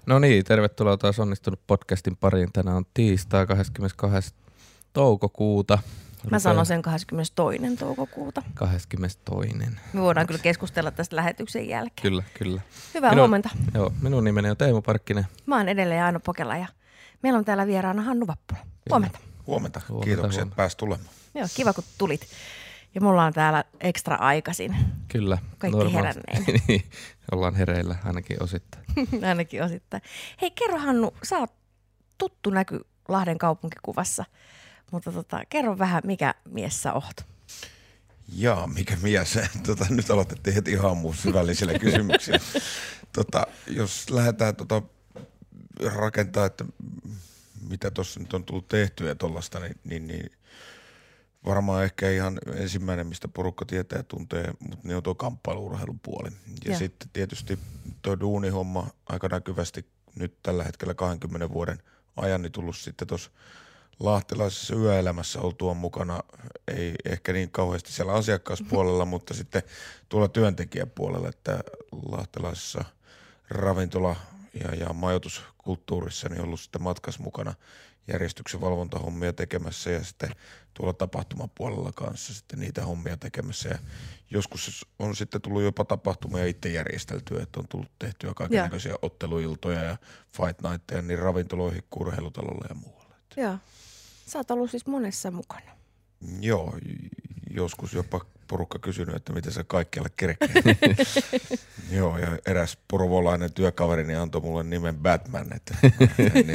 No niin, tervetuloa taas onnistunut podcastin pariin. Tänään on tiistai 22. toukokuuta. Mä sanon sen 22. toukokuuta. 22. Me voidaan kyllä keskustella tästä lähetyksen jälkeen. Kyllä. Hyvää huomenta. Joo, minun nimeni on Teemu Parkkinen. Mä oon edelleen Aino Pokela ja meillä on täällä vieraana Hannu Vappula. Huomenta. Huomenta. Kiitoksia, että pääsi tulemaan. Joo, kiva kun tulit. Ja mulla on täällä ekstra aikaisin. Kyllä. Kaikki heränneen. Niin, ollaan hereillä ainakin osittain. Ainakin osittain. Hei, kerro Hannu, sä oot tuttu näky Lahden kaupunkikuvassa, mutta kerro vähän, mikä mies sä oot? Jaa, mikä mies? Nyt aloitettiin heti aamuun syvällisillä kysymyksillä. Jos lähdetään rakentaa, että mitä tuossa nyt on tullut tehtyä ja tuollaista, niin varmaan ehkä ihan ensimmäinen, mistä porukka tietää ja tuntee, mutta niin on tuo kamppailu-urheilun puoli. Ja sitten tietysti tuo duunihomma aika näkyvästi nyt tällä hetkellä 20 vuoden ajan niin tullut sitten tuossa lahtelaisessa yöelämässä oltua mukana, ei ehkä niin kauheasti siellä asiakkaaspuolella, mutta sitten tuolla työntekijäpuolella, että lahtelaisessa ravintola- ja majoituskulttuurissa niin ollut sitten matkassa mukana järjestyksen valvontahommia tekemässä ja sitten tuolla tapahtumapuolella kanssa sitten niitä hommia tekemässä. Ja joskus on sitten tullut jopa tapahtumia itse järjesteltyä, että on tullut tehtyä kaikenlaisia otteluiltoja ja fight nightteja niin ravintoloihin, urheilutalolle ja muualle. Joo. Sä oot ollut siis monessa mukana. Joo, joskus jopa porukka kysynyt, että miten sä kaikkialle kerkeä. Joo, ja eräs porvolainen työkaverini antoi mulle nimen Batman, että en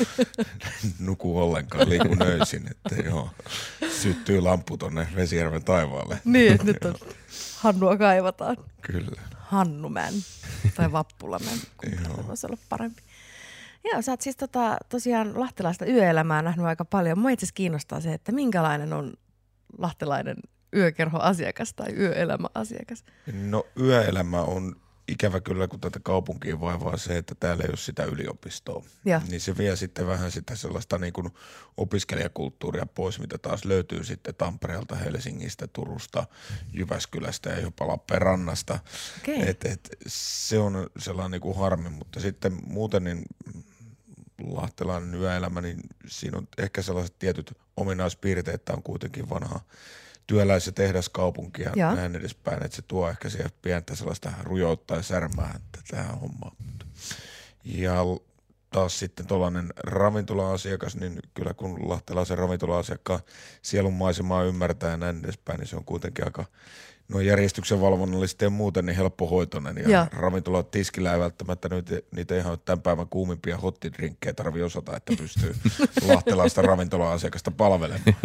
nuku ollenkaan, liiku nöysin, että joo, syttyy lamppu tonne Vesijärven taivaalle. Niin, että nyt on Hannua kaivataan. Kyllä. Hannumän tai Vappulamän, kumpi voisi olla parempi. Joo, sä oot siis tosiaan lahtelaista yöelämää nähnyt aika paljon. Mua itse asiassa kiinnostaa se, että minkälainen on lahtelainen yökerhoasiakas tai yöelämäasiakas? No yöelämä on ikävä kyllä, kun tätä kaupunkia vaivaa se, että täällä ei ole sitä yliopistoa. Ja. Niin se vie sitten vähän sitä sellaista niin kuin opiskelijakulttuuria pois, mitä taas löytyy sitten Tampereelta, Helsingistä, Turusta, Jyväskylästä ja jopa Lappeenrannasta. Okay. Se on sellainen niin kuin harmi, mutta sitten muuten niin lahtelainen yöelämä, niin siinä on ehkä sellaiset tietyt ominaispiirteet, että on kuitenkin vanha työläis- ja tehdaskaupunki ja näin edespäin, että se tuo ehkä siihen pientä sellaista rujouttaa ja särmää tähän hommaan. Ja taas sitten tuollainen ravintola-asiakas, niin kyllä kun lahtelaisen ravintola-asiakkaan sielunmaisemaa ymmärtää ja näin edespäin, niin se on kuitenkin aika järjestyksen valvonnallisesti ja muuten niin helppohoitoinen. Ja ravintolan tiskillä ei välttämättä niitä ihan tämän päivän kuumimpia hottidrinkkejä tarvitse osata, että pystyy lahtelaista ravintola-asiakasta palvelemaan.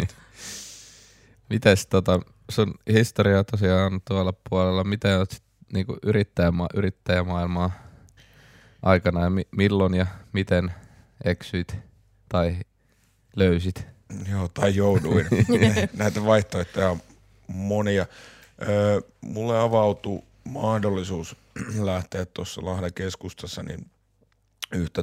Mites sun historia tosiaan tuolla puolella, miten olet niinku yrittäjämaailmaa aikana ja milloin ja miten eksyit tai löysit? Joo, tai jouduin. Näitä vaihtoehtoja on monia. Mulle avautui mahdollisuus lähteä tuossa Lahden keskustassa niin yhtä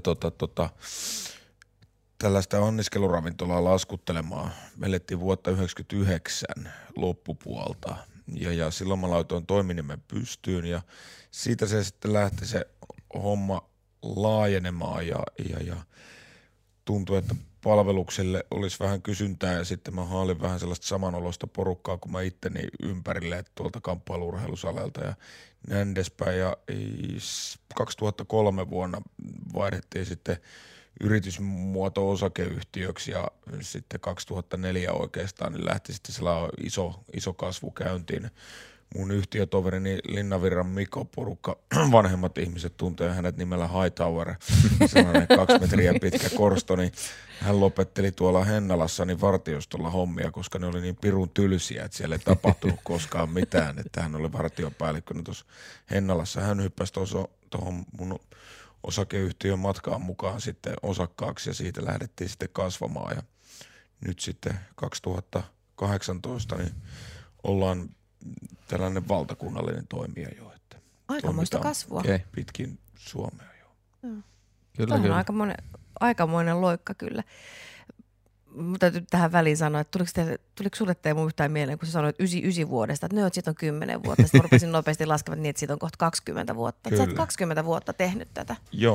tällaista anniskeluravintolaa laskuttelemaan. Me elettiin vuotta 1999 loppupuolta ja silloin mä laitoin toiminimen pystyyn ja siitä se sitten lähti se homma laajenemaan ja tuntui, että palvelukselle olisi vähän kysyntää ja sitten mä haalin vähän sellaista samanolosta porukkaa kuin mä itteni ympärille tuolta kamppailu-urheilusalelta ja näin edespäin. Ja 2003 vuonna vaihdettiin sitten yritysmuoto osakeyhtiöksi ja sitten 2004 oikeastaan niin lähti sitten sellainen iso kasvu käyntiin. Mun yhtiötoverini Linnavirran Mikko porukka, vanhemmat ihmiset tuntee hänet nimellä Hightower, sellainen 2 metriä pitkä korsto, niin hän lopetteli tuolla Hennalassa niin vartiostolla hommia, koska ne oli niin pirun tylsiä, että siellä ei tapahtunut koskaan mitään, että hän oli vartiopäällikkönä tuossa Hennalassa. Hän hyppäsi tuohon mun osakeyhtiön matkaan mukaan sitten osakkaaksi ja siitä lähdettiin sitten kasvamaan ja nyt sitten 2018 niin ollaan tällainen valtakunnallinen toimija jo. Että aikamoista kasvua. Pitkin Suomea jo. Kyllä. On aikamoinen loikka kyllä. Mutta täytyy tähän väliin sanoa, että tuliko sulle Teemu yhtään mieleen, kun sä sanoit 99 vuodesta, että siitä on 10 vuotta. Sitten rupesin nopeasti laskemaan niin, että siitä on kohta 20 vuotta. Sä oot 20 vuotta tehnyt tätä. Joo,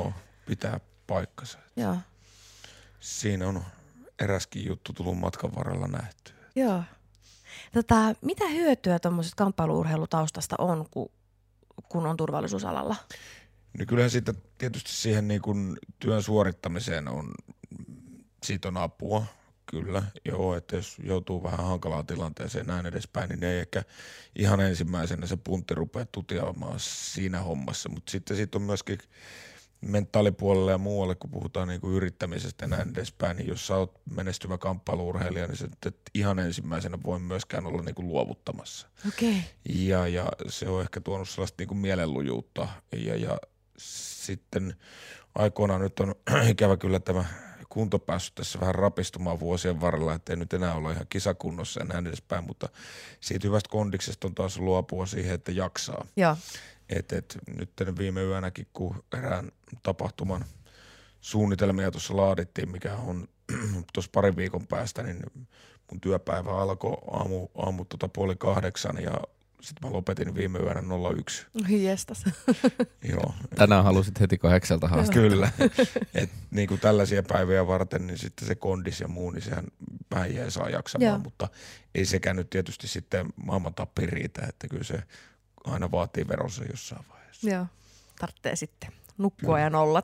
pitää paikkansa. Joo. Siinä on eräskin juttu tullut matkan varrella nähtyä. Joo. Mitä hyötyä tuommoisesta kamppailu-urheilutaustasta on, kun on turvallisuusalalla? No kyllähän siitä tietysti siihen niin kuin työn suorittamiseen siitä on apua, kyllä. Joo, että jos joutuu vähän hankalaan tilanteeseen näin edespäin, niin ei ehkä ihan ensimmäisenä se puntti rupeaa tutiaamaan siinä hommassa. Mutta sitten siitä on myöskin mentaalipuolelle ja muualle, kun puhutaan niin kuin yrittämisestä ja näin edespäin, niin jos sä oot menestyvä kamppailu-urheilija, niin se et ihan ensimmäisenä voi myöskään olla niin kuin luovuttamassa. Okei. Ja se on ehkä tuonut sellaista niin kuin mielenlujuutta ja sitten aikoinaan nyt on ikävä kyllä tämä kunto päässyt tässä vähän rapistumaan vuosien varrella, ettei nyt enää olla ihan kisakunnossa ja näin edespäin, mutta siitä hyvästä kondiksesta on taas ollut apua siihen, että jaksaa. Joo. Nyt viime yönäkin, kun erään tapahtuman suunnitelmia tuossa laadittiin, mikä on tuossa parin viikon päästä, niin mun työpäivä alkoi aamu 7:30 ja sitten mä lopetin viime yönä 01. Jestas. Joo. Tänään halusit heti 8 haastaa. Kyllä. Niin kuin tällaisia päiviä varten, niin sitten se kondis ja muu, niin sehän vähän jäi saa jaksamaan, Joo. mutta ei sekään nyt tietysti sitten maailman tappiin riitä, että kyllä se aina vaatii veronsa jossain vaiheessa. Joo. Tarvitsee sitten nukkua ja nollata.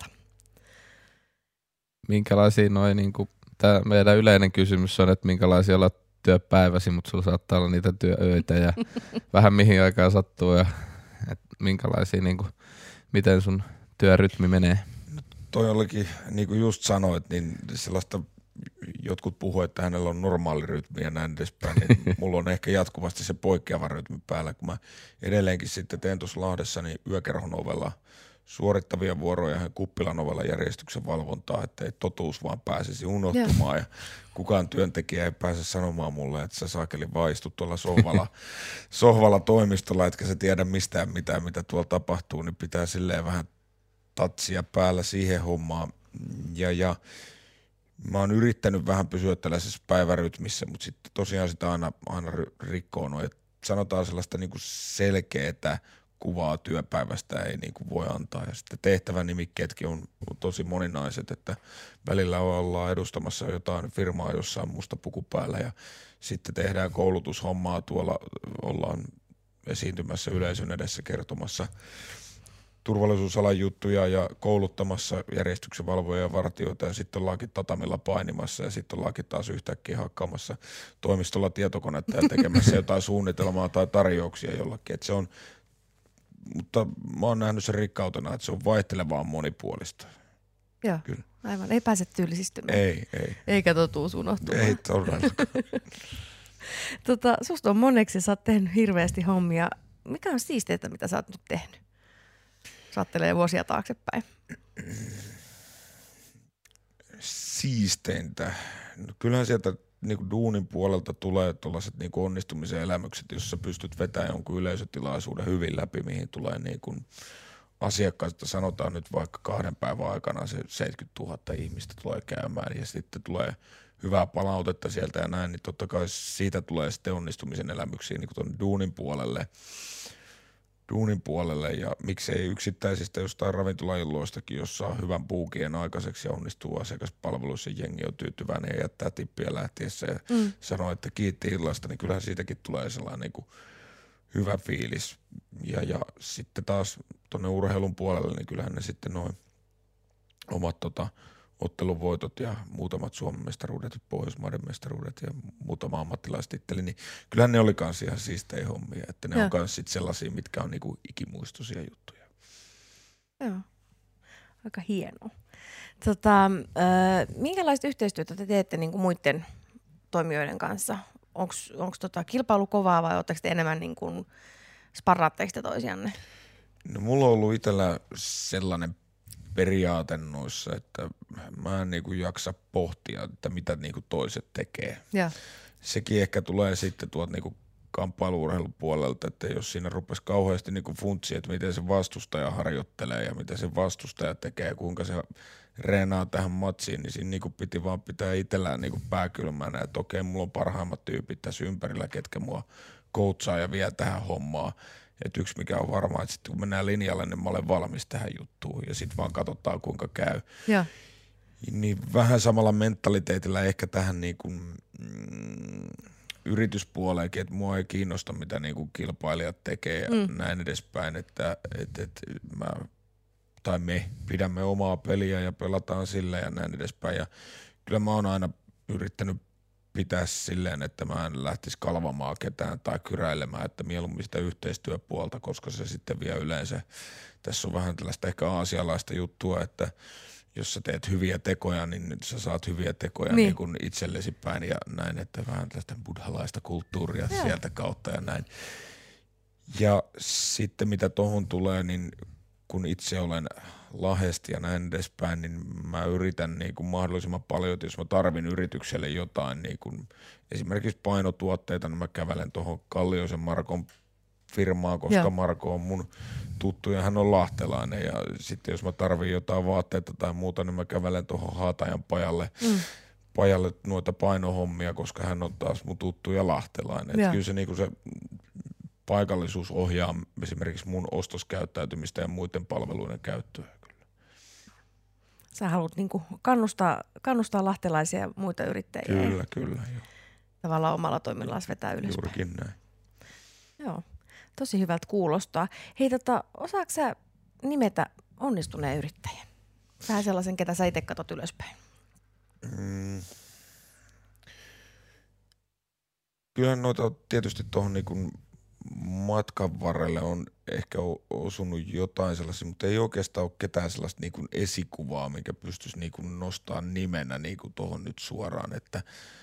Minkälaisia tämä meidän yleinen kysymys on, että minkälaisia olla työpäiväsi, mutta sulla saattaa olla niitä työöitä ja vähän mihin aikaan sattuu ja minkälaisia, miten sun työrytmi menee. Toi olikin, niin kuin just sanoit, niin sellaista jotkut puhuu, että hänellä on normaali rytmi ja näin edespäin. Niin mulla on ehkä jatkuvasti se poikkeava rytmi päällä, kun mä edelleenkin sitten teen tuossa Lahdessa niin yökerhon ovella suorittavia vuoroja ja Kuppilan ovella järjestyksen valvontaa, että ei totuus vaan pääsisi unohtumaan ja kukaan työntekijä ei pääse sanomaan mulle, että sä saakeli vaan istut tuolla sohvalla toimistolla, etkä sä tiedä mistään mitään, mitä tuolla tapahtuu, niin pitää silleen vähän tatsia päällä siihen hommaan ja mä oon yrittänyt vähän pysyä tällaisessa päivärytmissä, mutta sitten tosiaan sitä aina rikkoo noin. Sanotaan sellaista niinku selkeätä kuvaa työpäivästä ei niinku voi antaa. Ja sitten tehtävänimikkeetkin on tosi moninaiset, että välillä ollaan edustamassa jotain firmaa jossain musta puku päällä ja sitten tehdään koulutushommaa tuolla, ollaan esiintymässä yleisön edessä kertomassa turvallisuusalan juttuja ja kouluttamassa järjestyksen valvoja ja vartijoita ja sitten ollaankin tatamilla painimassa ja sitten ollaankin taas yhtäkkiä hakkaamassa toimistolla tietokonetta ja tekemässä jotain suunnitelmaa tai tarjouksia jollakin. Et se on, mutta mä oon nähnyt sen rikkautena, että se on vaihtelevaa monipuolista. Joo, kyllä. Aivan. Ei pääse tyylisistymään. Ei. Eikä totuus unohtumaan. Ei todellakaan. Susta on moneksi, sä oot tehnyt hirveästi hommia. Mikä on siisteitä, mitä sä oot nyt tehnyt? Saattelee vuosia taaksepäin. Siisteintä. No kyllähän sieltä niinku duunin puolelta tulee tuollaiset niinku onnistumisen elämykset, jos sä pystyt vetämään jonkun yleisötilaisuuden hyvin läpi, mihin tulee niinku asiakkaista, sanotaan nyt vaikka 2 päivän aikana se 70 000 ihmistä tulee käymään ja sitten tulee hyvää palautetta sieltä ja näin, niin totta kai siitä tulee sitten onnistumisen elämyksiä niinku tuonne duunin puolelle ja miksei yksittäisistä jostain ravintolailloistakin, jos saa hyvän puukien aikaiseksi ja onnistuu asiakaspalveluissa, jengi on tyytyväinen ja jättää tippiä lähtiessä ja sanoo, että kiitti illasta, niin kyllähän siitäkin tulee sellainen niin kuin hyvä fiilis. Ja sitten taas tuonne urheilun puolelle, niin kyllähän ne sitten noin omat otteluvoitot ja muutamat Suomen mestaruudet, Pohjoismaiden mestaruudet ja muutama ammattilaistitteli, niin kyllähän ne oli kans ihan siistejä hommia, että ne on kans sit sellaisia, mitkä on niinku ikimuistoisia juttuja. Joo, aika hienoa. Minkälaista yhteistyötä te teette niinku muiden toimijoiden kanssa? Onko kilpailu kovaa vai oletteko te enemmän niinku, sparraatteko te toisianne? No mulla on ollut itsellä sellainen periaate noissa, että mä en niinku jaksa pohtia, että mitä niinku toiset tekee. Ja. Sekin ehkä tulee sitten tuolta niinku kamppailu-urheilun puolelta, että jos siinä rupesi kauheasti niinku funtsia, että miten se vastustaja harjoittelee ja mitä se vastustaja tekee ja kuinka se reenaa tähän matsiin, niin siinä niinku piti vaan pitää itsellään niinku pääkylmänä, että okei, mulla on parhaimmat tyypit tässä ympärillä, ketkä mua coachaa ja vie tähän hommaan. Että yksi mikä on varmaa, että sitten kun mennään linjalle, niin mä olen valmis tähän juttuun ja sitten vaan katsotaan kuinka käy. Ja. Niin vähän samalla mentaliteetillä ehkä tähän niin kuin, yrityspuoleenkin, että mua ei kiinnosta mitä niin kuin kilpailijat tekee ja näin edespäin, että me pidämme omaa peliä ja pelataan sillä ja näin edespäin. Ja kyllä mä oon aina yrittänyt pitää silleen, että mä en lähtisi kalvamaan ketään tai kyräilemään, että mieluummin sitä yhteistyöpuolta, koska se sitten vie yleensä. Tässä on vähän tällaista ehkä aasialaista juttua, että jos sä teet hyviä tekoja, niin sä saat hyviä tekoja niin kuin itsellesi päin ja näin, että vähän tällaista buddhalaista kulttuuria sieltä kautta ja näin. Ja sitten mitä tohon tulee, niin kun itse olen Lahdesta ja näin edespäin, niin mä yritän niin kuin mahdollisimman paljon, että jos mä tarvin yritykselle jotain, niin kuin esimerkiksi painotuotteita, niin mä kävelen tuohon Kallioisen Markon firmaa, koska Marko on mun tuttu ja hän on lahtelainen. Ja sitten jos mä tarvin jotain vaatteita tai muuta, niin mä kävelen tuohon Haatajan pajalle noita painohommia, koska hän on taas mun tuttu ja lahtelainen. Että kyllä se, niin kuin se paikallisuus ohjaa esimerkiksi mun ostoskäyttäytymistä ja muiden palveluiden käyttöä. Sä haluat niinku kannustaa lahtelaisia ja muita yrittäjiä. Kyllä. Joo. Tavallaan omalla toiminnallaan vetää ylöspäin. Juurikin näin. Joo, tosi hyvältä kuulostaa. Hei, osaatko sä nimetä onnistuneen yrittäjän? Vähän sellaisen, ketä sä itse katot ylöspäin. Kyllähän noita tietysti tuohon niin matkan varrelle on ehkä osunut jotain sellaisia, mutta ei oikeastaan ole ketään sellaista niin kuin esikuvaa, minkä pystyisi niin kuin nostamaan nimenä niin kuin tuohon nyt suoraan. Että,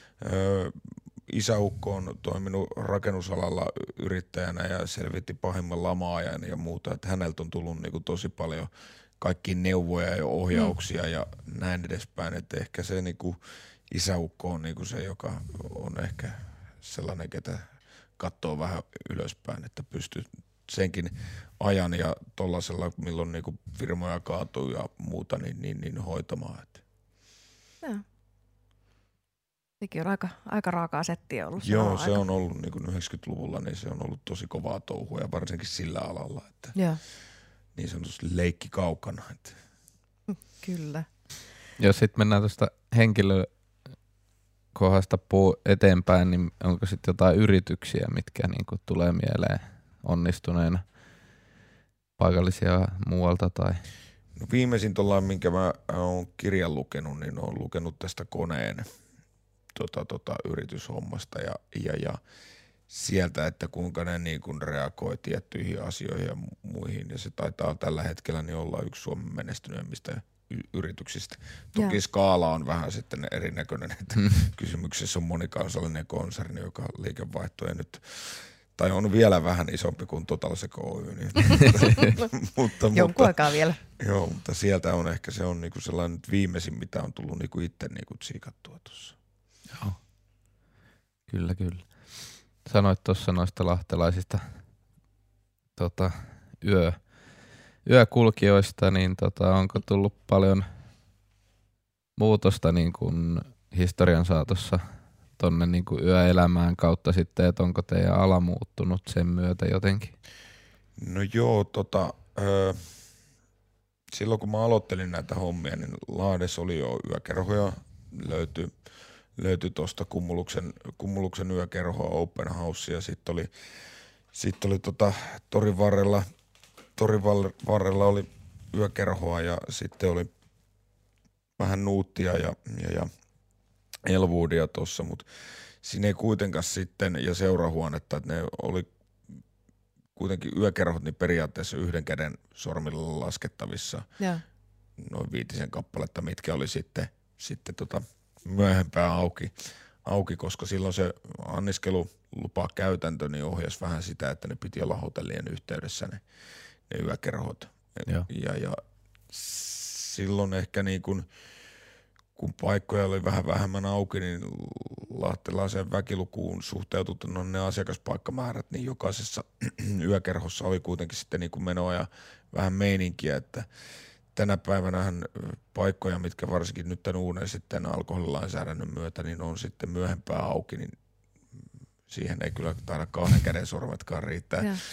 isäukko on toiminut rakennusalalla yrittäjänä ja selvitti pahimman lama-ajan ja muuta. Että häneltä on tullut niin kuin tosi paljon kaikkia neuvoja ja ohjauksia ja näin edespäin. Että ehkä se niin kuin isäukko on niin kuin se, joka on ehkä sellainen, ketä katsoo vähän ylöspäin, että pystyy senkin ajan ja tollasella, milloin niinku firmoja kaatuu ja muuta, niin hoitamaan. Joo. Sekin on aika raakaa settiä ollut. Joo, se on ollut niin kuin 90-luvulla, niin se on ollut tosi kovaa touhua ja varsinkin sillä alalla, että niin sanotusti leikki kaukana. Että. Kyllä. Jos sitten mennään tuosta henkilökohdasta eteenpäin, niin onko sitten jotain yrityksiä, mitkä niinku tulee mieleen onnistuneena, paikallisia muualta tai? No viimeisin tuollainen, minkä mä oon kirjan lukenut, niin oon lukenut tästä koneen yrityshommasta ja sieltä, että kuinka ne niin kuin reagoi tiettyihin asioihin ja muihin. Ja se taitaa tällä hetkellä niin olla yksi Suomen menestyneimmistä yrityksistä. Toki skaala on vähän sitten erinäköinen, että kysymyksessä on monikansallinen konserni, joka liikevaihto ei nyt, tai on vielä vähän isompi kuin Total Seco Oy. Niin, jonkun aikaa vielä. Joo, mutta sieltä on ehkä se on niinku sellainen viimeisin, mitä on tullut niinku itse niinku tsiikattua tuossa. Joo, kyllä. Sanoit tuossa noista lahtelaisista yökulkijoista, niin onko tullut paljon muutosta niin kuin historian saatossa tonne niin kuin yöelämään kautta sitten, että onko teidän ala muuttunut sen myötä jotenkin? No joo, silloin kun mä aloittelin näitä hommia, niin Lahdessa oli jo yökerhoja, löytyi tuosta Kummuluksen yökerhoa, Open House ja sitten oli Torin varrella oli yökerhoa ja sitten oli vähän Nuuttia ja Elwoodia tuossa, mutta siinä ei kuitenkaan sitten, ja seurahuonetta, että ne oli kuitenkin yökerhot niin periaatteessa yhden käden sormilla laskettavissa. Ja. Noin 5 kappaletta, mitkä oli sitten myöhempään auki, koska silloin se anniskelulupakäytäntö niin ohjasi vähän sitä, että ne piti olla hotellien yhteydessä ne yökerhot. Ja silloin ehkä niin kun paikkoja oli vähän vähemmän auki, niin lahtelaiseen väkilukuun suhteutettu ne asiakaspaikkamäärät, niin jokaisessa yökerhossa oli kuitenkin sitten niin kuin menoa ja vähän meininkiä, että tänä päivänähän paikkoja, mitkä varsinkin nyt tämän uuden sitten alkoholilainsäädännön myötä, niin on sitten myöhempää auki, niin siihen ei kyllä taida 2 käden sormetkaan riittää.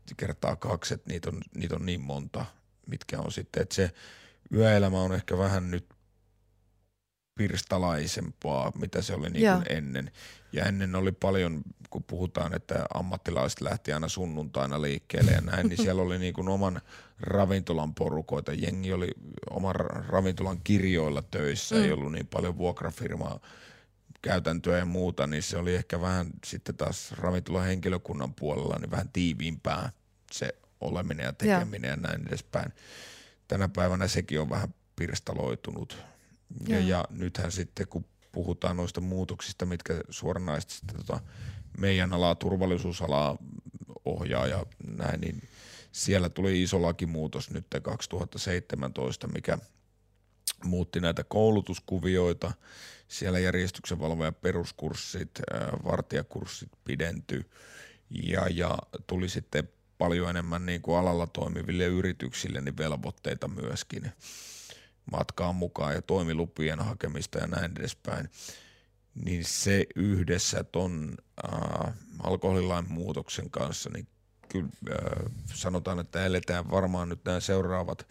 kertaa 2, että niitä on niin monta, mitkä on sitten, että se yöelämä on ehkä vähän nyt pirstalaisempaa, mitä se oli niin kuin ennen. Ja ennen oli paljon, kun puhutaan, että ammattilaiset lähti aina sunnuntaina liikkeelle ja näin, niin siellä oli niin kuin oman ravintolan porukoita. Jengi oli oman ravintolan kirjoilla töissä, ei ollut niin paljon vuokrafirmaa käytäntöä ja muuta, niin se oli ehkä vähän sitten taas ravintolan henkilökunnan puolella niin vähän tiiviimpää se oleminen ja tekeminen ja näin edespäin. Tänä päivänä sekin on vähän pirstaloitunut. Ja nythän sitten, kun puhutaan noista muutoksista, mitkä suoranaisesti sitten meidän alaa, turvallisuusalaa ohjaa ja näin, niin siellä tuli iso lakimuutos nyt 2017, mikä muutti näitä koulutuskuvioita. Siellä järjestyksenvalvojan peruskurssit, vartijakurssit pidentyi ja tuli sitten paljon enemmän niin kuin alalla toimiville yrityksille niin velvoitteita myöskin matkaan mukaan ja toimilupien hakemista ja näin edespäin. Niin se yhdessä ton alkoholilain muutoksen kanssa, niin kyllä sanotaan, että eletään varmaan nyt nämä seuraavat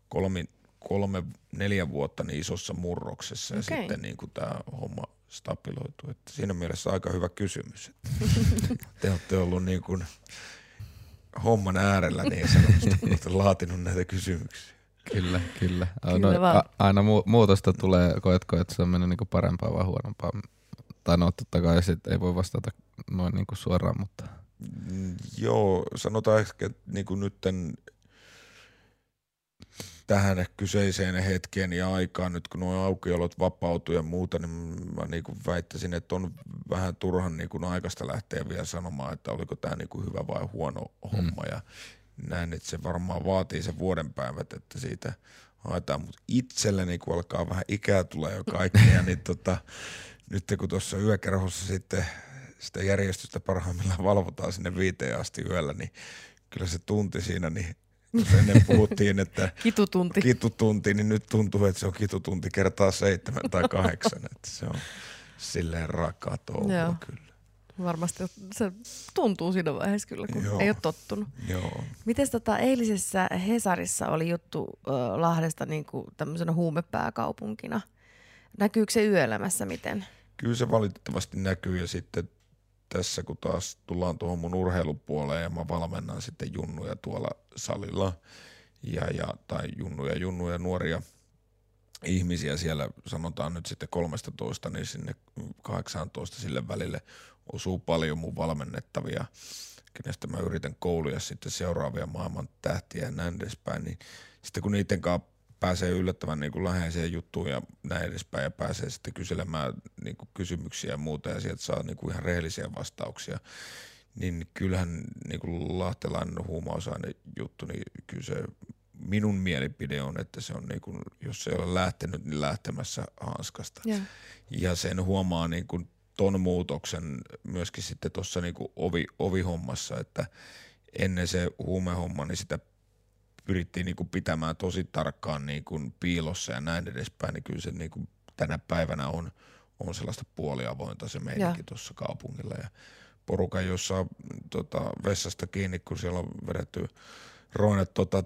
3-4 vuotta niin isossa murroksessa ja sitten niin kuin tämä homma stabiloituu. Että siinä mielessä aika hyvä kysymys. Te olette ollut niin kuin homman äärellä niin sanotusti, kun olette laatinut näitä kysymyksiä. Kyllä. Aina muutosta tulee, koetko, että se on mennyt niinku parempaa vai huonompaa? Tai no totta kai sit ei voi vastata noin niinku suoraan, mutta... Joo, sanotaan ehkä niinku nytten tähän kyseiseen hetkeen ja aikaan, nyt kun nuo aukiolot vapautuu ja muuta, niin mä niinku väittäisin, että on vähän turhan niinku aikaista lähteä vielä sanomaan, että oliko tämä niinku hyvä vai huono homma ja näin, että se varmaan vaatii sen vuodenpäivät, että siitä haetaan, mutta itselleni kun alkaa vähän ikää tulee jo kaikkea, niin nyt kun tuossa yökerhossa sitten sitä järjestystä parhaimmillaan valvotaan sinne 5 asti yöllä, niin kyllä se tunti siinä, niin jos ennen puhuttiin, että kitutunti, niin nyt tuntuu, että se on kitutunti kertaa 7 tai 8, että se on silleen rakaa touhua kyllä. Varmasti se tuntuu siinä vaiheessa kyllä, kun ei ole tottunut. Joo. Mites eilisessä Hesarissa oli juttu Lahdesta niin kuin tämmöisenä huumepääkaupunkina? Näkyykö se yöelämässä miten? Kyllä se valitettavasti näkyy ja sitten tässä kun taas tullaan tuohon mun urheilupuoleen ja mä valmennan sitten junnuja tuolla salilla tai junnuja nuoria ihmisiä siellä sanotaan nyt sitten 13 niin sinne 18 sille välille osuu paljon mun valmennettavia, kenestä mä yritän kouluja sitten seuraavia maailman tähtiä ja näin edespäin, niin sitten kun niiden kanssa pääsee yllättävän niin kuin läheiseen juttuun ja näin edespäin ja pääsee sitten kyselemään niin kuin kysymyksiä ja muuta ja sieltä saa niin kuin ihan rehellisiä vastauksia, niin kyllähän niin kuin lahtelainen huumausaine juttu, niin kyllä se minun mielipide on, että se on niin kuin, jos se ei ole lähtenyt, niin lähtemässä hanskasta. Ja sen huomaa niin kuin ton muutoksen myöskin sitten tuossa niin kuin ovihommassa, että ennen se huumehomma, niin sitä pyrittiin niin kuin pitämään tosi tarkkaan niin kuin piilossa ja näin edespäin, niin kyllä se niin kuin tänä päivänä on sellaista puoliavointa se meininki tuossa kaupungilla. Ja porukan, jossa on vessasta kiinni, kun siellä on vedetty roinet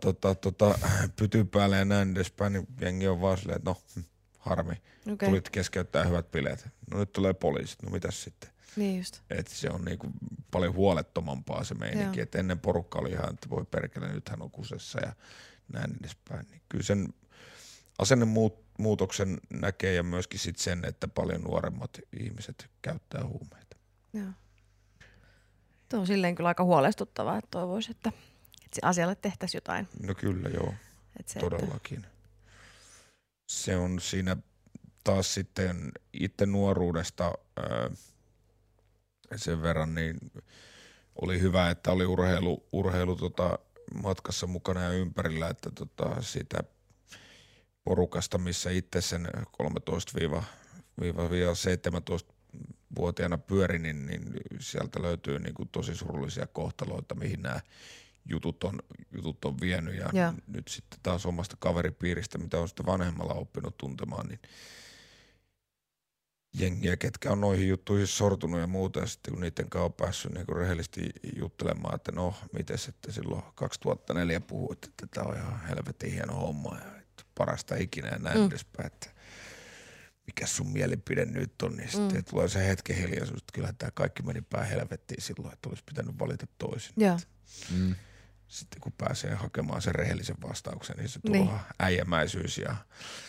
pyty päälle ja näin edespäin, niin jengi on vaan silleen, että no harmi, tulit keskeyttää hyvät bileet. No nyt tulee poliisit, no mitäs sitten? Niin just. Että se on niinku paljon huolettomampaa se meininki, että ennen porukka oli ihan, että voi perkele, nythän on kusessa ja näin edespäin. Niin kyllä sen asennemuutoksen näkee ja myöskin sit sen, että paljon nuoremmat ihmiset käyttää huumeita. Joo. Tuo on silleen kyllä aika huolestuttavaa, että toivoisi, että asialle tehtäisiin jotain. No kyllä joo, todellakin. Se on siinä taas sitten itse nuoruudesta sen verran, niin oli hyvä, että oli urheilu matkassa mukana ja ympärillä, että siitä porukasta, missä itse sen 13-17-vuotiaana pyörin, niin sieltä löytyy niin kuin tosi surullisia kohtaloita, mihin nämä jutut on vienyt ja nyt sitten taas omasta kaveripiiristä, mitä on sitten vanhemmalla oppinut tuntemaan, niin jengiä, ketkä on noihin juttuihin sortunut ja muuta, ja sitten kun niiden kanssa on päässyt niin kuin rehellisesti juttelemaan, että no, mites, että silloin 2004 puhuit, että tämä on ihan helvetin hieno homma ja että parasta ikinä ja näin edespäin, että mikä sun mielipide nyt on, niin sitten tulee se hetken hiljaisuus, että kyllähän tämä kaikki meni päin helvettiin silloin, että olisi pitänyt valita toisin. Joo. Sitten kun pääsee hakemaan sen rehellisen vastauksen, niin se tuo äijämäisyys ja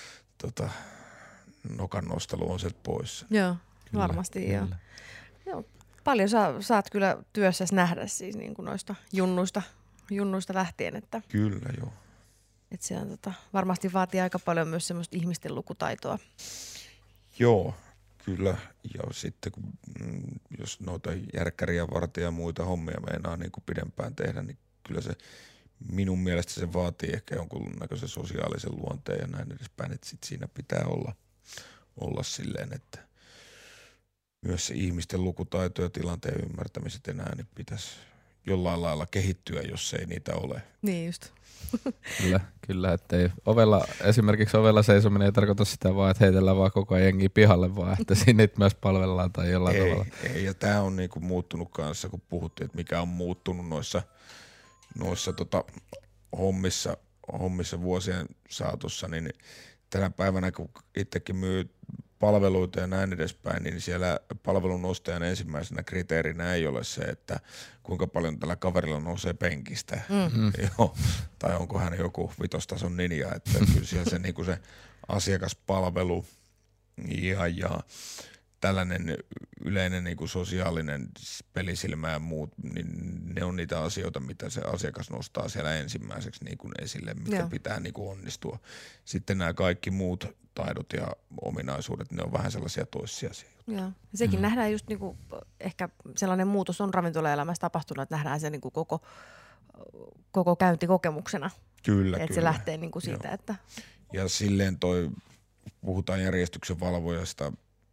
nokan nostelu on sieltä pois. Joo, kyllä, varmasti kyllä. Joo. Paljon saat kyllä työssäsi nähdä siis niin kuin noista junnuista lähtien. Että, kyllä, joo. Että se on, varmasti vaatii aika paljon myös semmoista ihmisten lukutaitoa. Joo, kyllä. Ja sitten kun, jos noita järkkäriä, vartija ja muita hommia meinaa niin kuin pidempään tehdä, niin kyllä se minun mielestä se vaatii ehkä jonkunnäköisen sosiaalisen luonteen ja näin edespäin, että sit siinä pitää olla silleen, että myös se ihmisten lukutaito ja tilanteen ymmärtämiset ja näin, niin pitäisi jollain lailla kehittyä, jos ei niitä ole. Niin just. Kyllä, ettei esimerkiksi ovella seisominen ei tarkoita sitä vaan, että heitellään vaan koko ajan jengiä pihalle, vaan että siinä niitä myös palvellaan tai jollain tavalla. Ei, ja tämä on niinku muuttunut kanssa, kun puhuttiin, että mikä on muuttunut noissa hommissa vuosien saatossa, niin tänä päivänä, kun itsekin myy palveluita ja näin edespäin, niin siellä palvelun ostajan ensimmäisenä kriteerinä ei ole se, että kuinka paljon tällä kaverilla nousee penkistä. Joo. Tai onko hän joku vitostason ninja. Että kyllä siellä se, niin se asiakaspalvelu ja tällainen yleinen niin kuin sosiaalinen pelisilmä ja muut, niin ne on niitä asioita, mitä se asiakas nostaa siellä ensimmäiseksi niin kuin esille, mikä pitää niin kuin onnistua. Sitten nämä kaikki muut taidot ja ominaisuudet, ne on vähän sellaisia toissijaisia. Joo. Sekin nähdään just niin kuin, ehkä sellainen muutos on ravintolaelämässä tapahtunut, että nähdään se niin kuin koko käyntikokemuksena. Kyllä, että se lähtee niin kuin siitä, että... Ja silleen puhutaan järjestyksen valvojasta,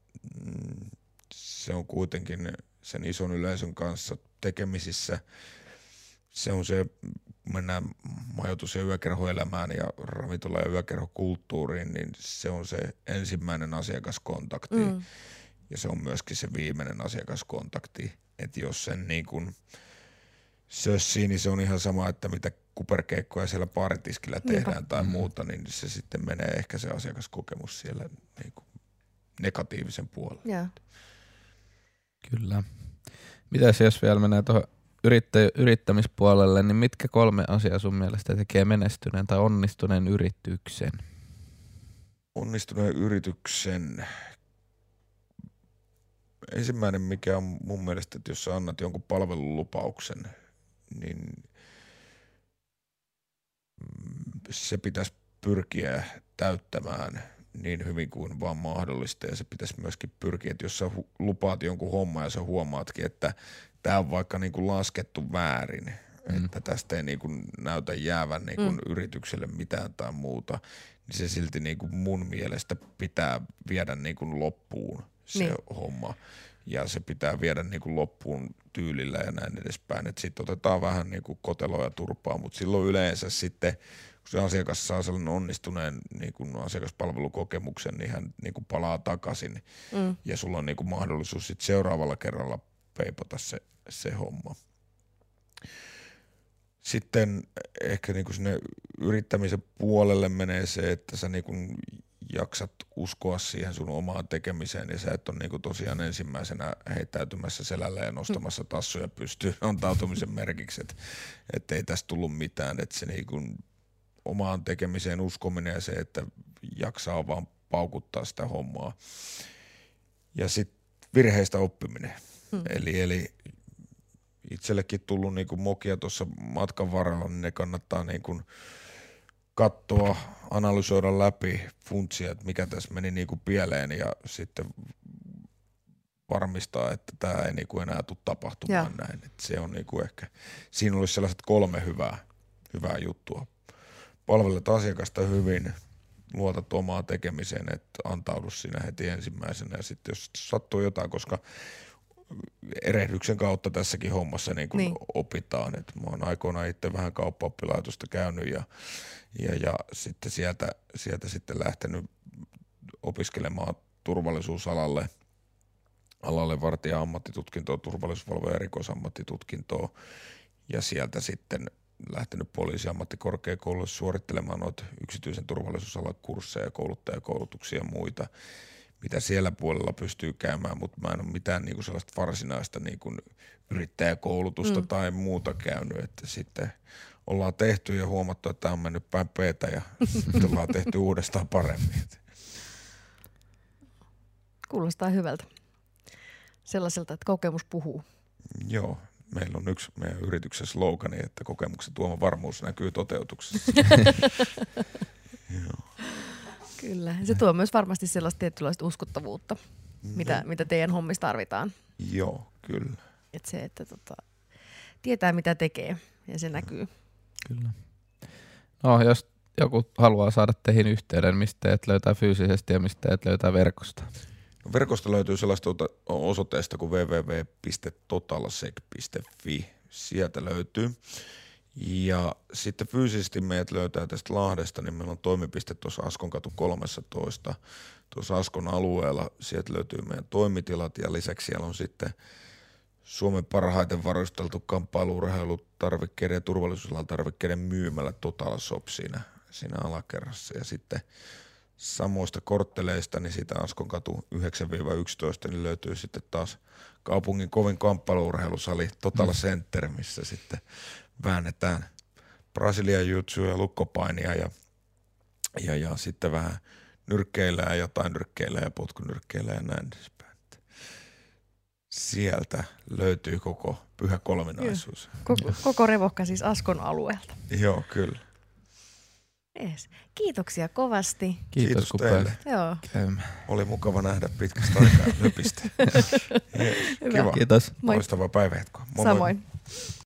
se on kuitenkin sen ison yleisön kanssa tekemisissä. Se on se, mennään majoitus- ja yökerhoelämään ja ravintola- ja yökerhokulttuuriin, niin se on se ensimmäinen asiakaskontakti ja se on myöskin se viimeinen asiakaskontakti. Että jos sen niin kuin sössii, niin se on ihan sama, että mitä kuperkeikkoja siellä baaritiskillä tehdään tai muuta, niin se sitten menee ehkä se asiakaskokemus siellä niin kuin negatiivisen puolelle. Yeah. Kyllä. Mitäs jos vielä menee tuohon yrittämispuolelle, niin mitkä 3 asiaa sun mielestä tekee menestyneen tai onnistuneen yrityksen? Onnistuneen yrityksen ensimmäinen, mikä on mun mielestä, että jos sä annat jonkun palvelulupauksen, niin se pitäisi pyrkiä täyttämään niin hyvin kuin vaan mahdollista, ja se pitäisi myöskin pyrkiä, että jos sä lupaat jonkun homman ja sä huomaatkin, että tämä on vaikka niin kuin laskettu väärin, että tästä ei niin kuin näytä jäävän niin kuin yritykselle mitään tai muuta, niin se silti niin kuin mun mielestä pitää viedä niin kuin loppuun se homma. Ja se pitää viedä niin kuin loppuun tyylillä ja näin edespäin. Että sitten otetaan vähän niin kuin koteloa ja turpaa, mutta silloin yleensä sitten, kun se asiakas saa sellainen onnistuneen niin kuin asiakaspalvelukokemuksen, niin hän niin kuin palaa takaisin. Ja sulla on niin kuin mahdollisuus sitten seuraavalla kerralla peipota se homma. Sitten ehkä niin kuin sinne yrittämisen puolelle menee se, että sä niin kuin jaksat uskoa siihen sun omaan tekemiseen ja sä et ole niinku tosiaan ensimmäisenä heittäytymässä selällä ja nostamassa tassuja pystyyn antautumisen merkiksi, että ei tästä tullut mitään, että se niinku omaan tekemiseen uskominen ja se, että jaksaa vaan paukuttaa sitä hommaa. Ja sitten virheistä oppiminen. Eli itsellekin tullut niinku mokia tuossa matkan varrella, niin ne kannattaa niinku katsoa, analysoida läpi, funtsia, että mikä tässä meni niinku pieleen ja sitten varmistaa, että tämä ei niinku enää tule tapahtumaan näin. Et se on niinku ehkä, siinä olisi sellaiset 3 hyvää juttua. Palvelet asiakasta hyvin, luotat omaa tekemiseen, että antaudu siinä heti ensimmäisenä ja sitten jos sattuu jotain, koska erehdyksen kautta tässäkin hommassa niin kuin opitaan. Et mä oon aikoinaan itse vähän kauppaoppilaitosta käynyt ja sitten sieltä sitten lähtenyt opiskelemaan turvallisuusalalle alalle vartija-ammattitutkintoa, turvallisuusvalvoja erikoisammattitutkintoa ja sieltä sitten lähtenyt poliisiammattikorkeakoululle suorittelemaan noita yksityisen turvallisuusalan kursseja, kouluttajakoulutuksia ja muita, mitä siellä puolella pystyy käymään, mutta mä en ole mitään niinku sellaista varsinaista niinku yrittäjäkoulutusta tai muuta käynyt, että sitten ollaan tehty ja huomattu, että on mennyt päin peetä ja sitten ollaan tehty uudestaan paremmin. Kuulostaa hyvältä. Sellaiselta, että kokemus puhuu. Joo, meillä on yksi meidän yrityksen slogani, että kokemuksen tuoma varmuus näkyy toteutuksessa. Joo. Kyllä. Se tuo myös varmasti sellaista tietynlaista uskottavuutta, mitä teidän hommissa tarvitaan. Joo, kyllä. Et se, että tietää mitä tekee ja se näkyy. Kyllä. No, jos joku haluaa saada teihin yhteyden, mistä teet löytää fyysisesti ja mistä teet löytää verkosta? Verkosta löytyy sellaista osoitteesta kuin www.totalsec.fi. Sieltä löytyy. Ja sitten fyysisesti meidät löytää tästä Lahdesta, niin meillä on toimipiste tuossa Askonkatu 13, tuossa Askon alueella. Sieltä löytyy meidän toimitilat ja lisäksi siellä on sitten Suomen parhaiten varusteltu kamppailu-urheilutarvikkeiden ja turvallisuusalan tarvikkeiden myymälä Total Shop siinä alakerrassa. Ja sitten samoista kortteleista, niin siitä Askonkatu 9-11, niin löytyy sitten taas kaupungin kovin kamppailu-urheilusali Total Center, missä sitten väännetään Brasilian jiu-jitsua ja lukkopainia ja sitten vähän nyrkkeillään, jotain nyrkkeillään ja potkunyrkkeillään ja näin edespäin. Sieltä löytyy koko pyhä kolminaisuus. Koko revohka siis Askon alueelta. Joo, kyllä. Yes. Kiitoksia kovasti. Kiitos kun teille. Joo. Oli mukava nähdä pitkästä aikaa löpistä. Kiva. Kiitos. Loistavaa päivänjatkoa. Samoin.